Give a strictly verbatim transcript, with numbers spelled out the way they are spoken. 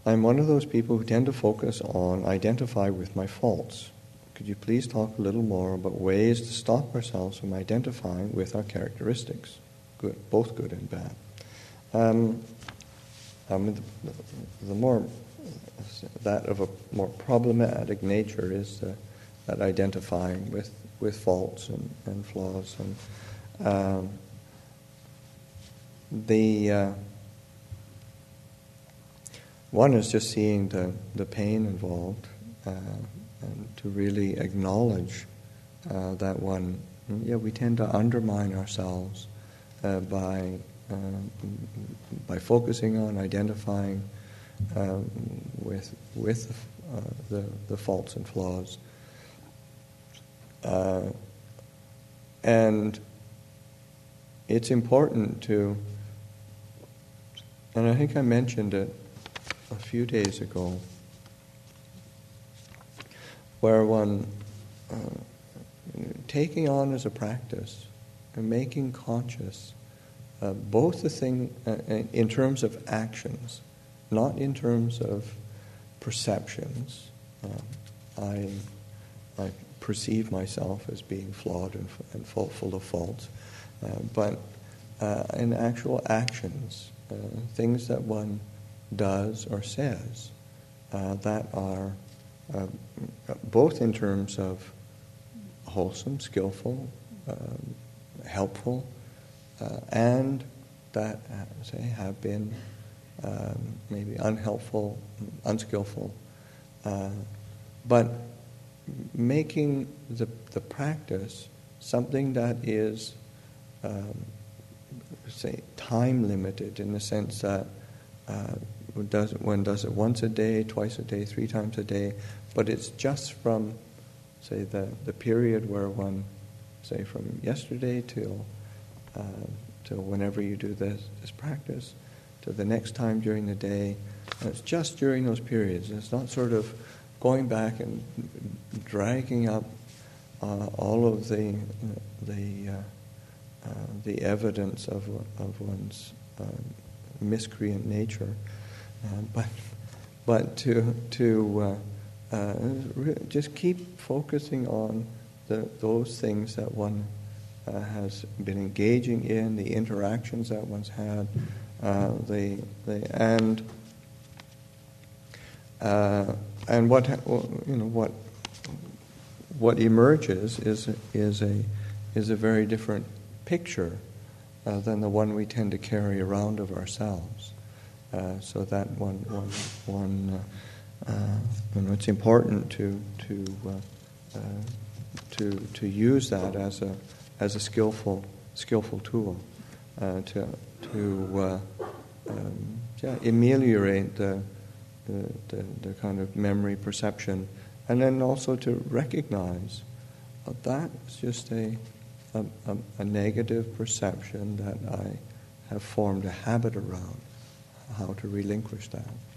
I'm one of those people who tend to focus on identify with my faults. Could you please talk a little more about ways to stop ourselves from identifying with our characteristics, good, both good and bad? Um, I mean, the, the more that of a more problematic nature is the, that identifying with, with faults and, and flaws, and um, the uh, one is just seeing the, the pain involved, uh, and to really acknowledge uh, that one. Yeah, we tend to undermine ourselves uh, by uh, by focusing on identifying um, with with uh, the the faults and flaws, uh, and it's important to. And I think I mentioned it a few days ago, where one uh, taking on as a practice and making conscious uh, both the thing uh, in terms of actions, not in terms of perceptions. Uh, I I perceive myself as being flawed and, and full, full of faults, uh, but uh, in actual actions, uh, things that one does or says uh, that are uh, both in terms of wholesome, skillful, um, helpful, uh, and that, uh, say, have been um, maybe unhelpful, unskillful, uh, but making the the practice something that is, um, say, time limited in the sense that uh, one does, it, one does it once a day, twice a day, three times a day, but it's just from, say, the, the period where one, say, from yesterday till uh, till whenever you do this, this practice, to the next time during the day. And it's just during those periods. It's not sort of going back and dragging up uh, all of the the uh, uh, the evidence of of one's uh, miscreant nature, uh, but but to to uh, uh, just keep focusing on the those things that one uh, has been engaging in, the interactions that one's had, uh, the the and uh, and what you know what what emerges is is a is a very different picture uh, than the one we tend to carry around of ourselves. Uh, so that one one one uh, uh, you know, it's important to to uh, uh, to to use that as a as a skillful skillful tool uh, to to uh, um, yeah, ameliorate the, the the the kind of memory perception, and then also to recognize uh, that it's just a, a a a negative perception that I have formed a habit around. How to relinquish that.